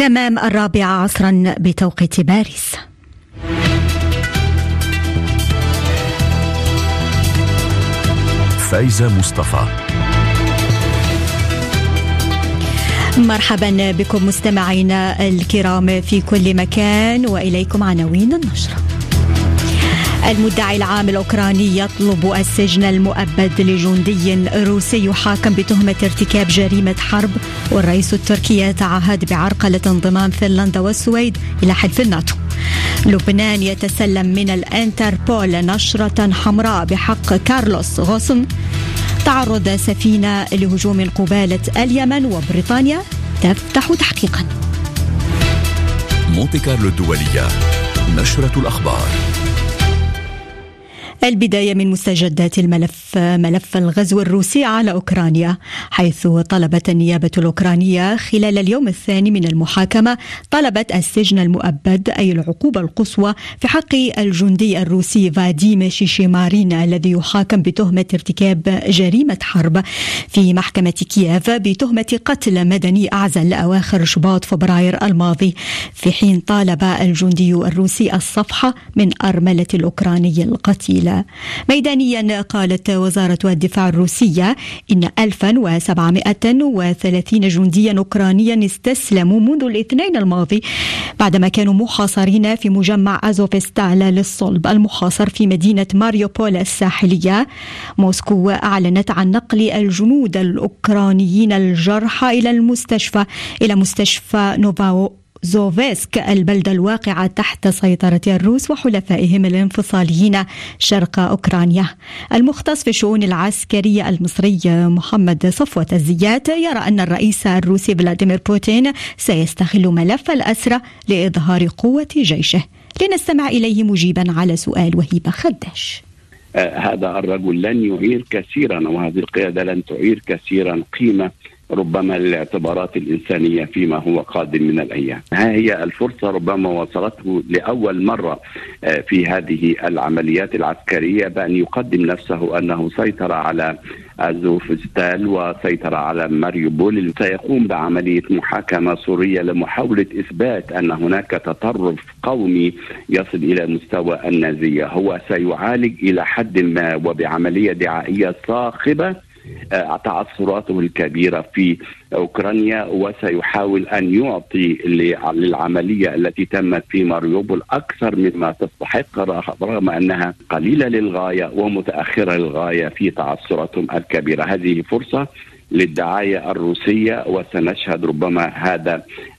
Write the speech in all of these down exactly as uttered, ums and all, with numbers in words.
تمام الرابعة عصرا بتوقيت باريس. فايزة مصطفى. مرحبا بكم مستمعينا الكرام في كل مكان، وإليكم عناوين النشرة. المدعي العام الأوكراني يطلب السجن المؤبد لجندي روسي يحاكم بتهمة ارتكاب جريمة حرب، والرئيس التركي يتعهد بعرقلة انضمام فنلندا والسويد إلى حلف الناتو. لبنان يتسلم من الانتربول نشرة حمراء بحق كارلوس غوسن. تعرض سفينة لهجوم قبالة اليمن، وبريطانيا تفتح تحقيقا. مونتي كارلو الدولية، نشرة الأخبار. البداية من مستجدات الملف، ملف الغزو الروسي على أوكرانيا، حيث طلبت النيابة الأوكرانية خلال اليوم الثاني من المحاكمة طلبت السجن المؤبد أي العقوبة القصوى في حق الجندي الروسي فاديم شيشيمارين الذي يحاكم بتهمة ارتكاب جريمة حرب في محكمة كييف بتهمة قتل مدني أعزل أواخر شباط فبراير الماضي، في حين طالب الجندي الروسي الصفحة من أرملة الأوكراني القتيلة. ميدانيا قالت وزارة الدفاع الروسية إن ألف وسبعمائة وثلاثين جنديا أوكرانيا استسلموا منذ الاثنين الماضي بعدما كانوا محاصرين في مجمع أزوفستال للصلب المحاصر في مدينة ماريوبول الساحلية. موسكو أعلنت عن نقل الجنود الأوكرانيين الجرحى إلى المستشفى إلى مستشفى نوفاو زوفيسك، البلدة الواقعة تحت سيطرة الروس وحلفائهم الانفصاليين شرق أوكرانيا. المختص في الشؤون العسكرية المصري محمد صفوة الزيات يرى أن الرئيس الروسي فلاديمير بوتين سيستغل ملف الأسرى لإظهار قوة جيشه. لنستمع إليه مجيبا على سؤال وهيبة خداش. آه هذا الرجل لن يعير كثيرا، وهذه القيادة لن تعير كثيرا قيمة ربما الاعتبارات الإنسانية فيما هو قادم من الأيام. ها هي الفرصة ربما وصلته لأول مرة في هذه العمليات العسكرية بأن يقدم نفسه أنه سيطر على أزوفستال وسيطر على ماريوبول. سيقوم بعملية محاكمة سورية لمحاولة إثبات أن هناك تطرف قومي يصل إلى مستوى النازية. هو سيعالج إلى حد ما وبعملية دعائية صاخبة تعثراته الكبيرة في أوكرانيا، وسيحاول أن يعطي للعملية التي تمت في ماريوبول أكثر مما تستحق، رغم أنها قليلة للغاية ومتأخرة للغاية في تعثراتهم الكبيرة. هذه فرصة للدعاية الروسية، وسنشهد ربما هذا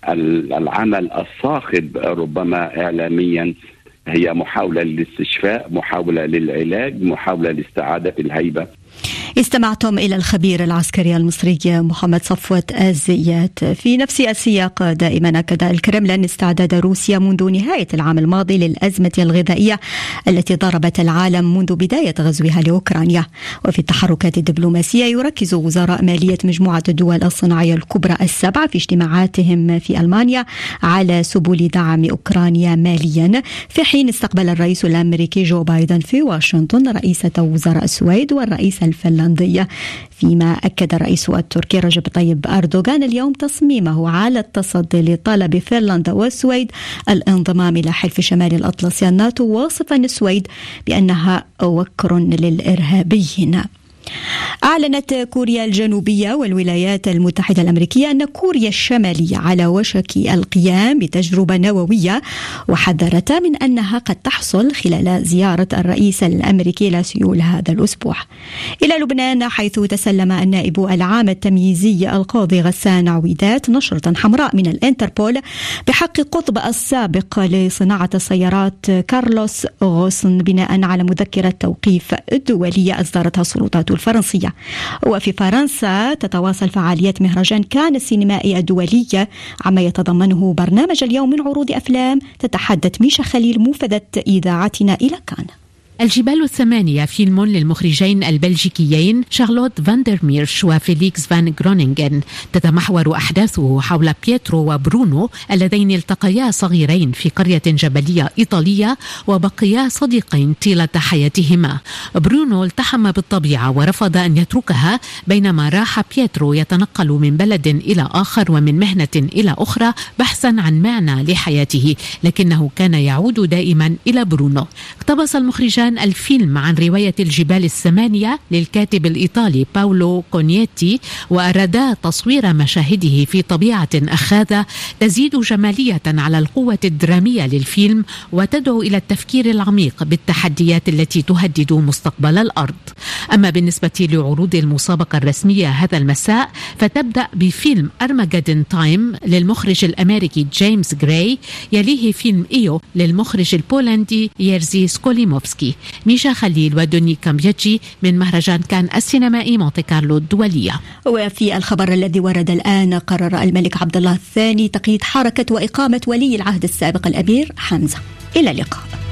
العمل الصاخب ربما إعلاميا. هي محاولة للاستشفاء، محاولة للعلاج، محاولة لاستعادة الهيبة. استمعتم إلى الخبير العسكري المصري محمد صفوة الزيات. في نفس السياق دائما أكد الكرملين استعداد روسيا منذ نهاية العام الماضي للأزمة الغذائية التي ضربت العالم منذ بداية غزوها لأوكرانيا. وفي التحركات الدبلوماسية يركز وزراء مالية مجموعة الدول الصناعية الكبرى السبع في اجتماعاتهم في ألمانيا على سبل دعم أوكرانيا ماليا، في حين استقبل الرئيس الأمريكي جو بايدن في واشنطن رئيسة وزراء السويد والرئيس الفنلندية، فيما أكد الرئيس التركي رجب طيب أردوغان اليوم تصميمه على التصدي لطلب فنلندا والسويد الانضمام إلى حلف شمال الأطلسي الناتو، واصفا السويد بأنها وكر للإرهابيين. أعلنت كوريا الجنوبية والولايات المتحدة الأمريكية أن كوريا الشمالية على وشك القيام بتجربة نووية، وحذرتا من أنها قد تحصل خلال زيارة الرئيس الأمريكي لسيول هذا الأسبوع. إلى لبنان، حيث تسلم النائب العام التمييزي القاضي غسان عويدات نشرة حمراء من الانتربول بحق قطب السابق لصناعة السيارات كارلوس غوسن بناء على مذكرة توقيف دولية أصدرتها السلطات الفرنسية. وفي فرنسا تتواصل فعاليات مهرجان كان السينمائي الدولي عما يتضمنه برنامج اليوم من عروض أفلام. تتحدث ميشا خليل موفدة إذاعتنا إلى كان. الجبال الثمانية فيلم للمخرجين البلجيكيين شارلوت فاندرميرش وفيليكس فان غرونينغن. تتمحور أحداثه حول بيترو وبرونو اللذين التقيا صغيرين في قرية جبلية إيطالية وبقيا صديقين طيلة حياتهما. برونو التحم بالطبيعة ورفض أن يتركها، بينما راح بيترو يتنقل من بلد إلى آخر ومن مهنة إلى أخرى بحثا عن معنى لحياته، لكنه كان يعود دائما إلى برونو. اقتبس المخرجان الفيلم عن رواية الجبال الثمانية للكاتب الإيطالي باولو كونييتي، وأرادا تصوير مشاهده في طبيعة أخاذة تزيد جمالية على القوة الدرامية للفيلم وتدعو إلى التفكير العميق بالتحديات التي تهدد مستقبل الأرض. أما بالنسبة لعروض المسابقة الرسمية هذا المساء فتبدأ بفيلم أرماجدن تايم للمخرج الأمريكي جيمس غراي، يليه فيلم إيو للمخرج البولندي ييرزي سكوليموفسكي. ميشا خليل ودوني كامبياتشي من مهرجان كان السينمائي مونتي كارلو الدولية. وفي الخبر الذي ورد الآن، قرر الملك عبد الله الثاني تقييد حركة وإقامة ولي العهد السابق الأمير حمزة. إلى اللقاء.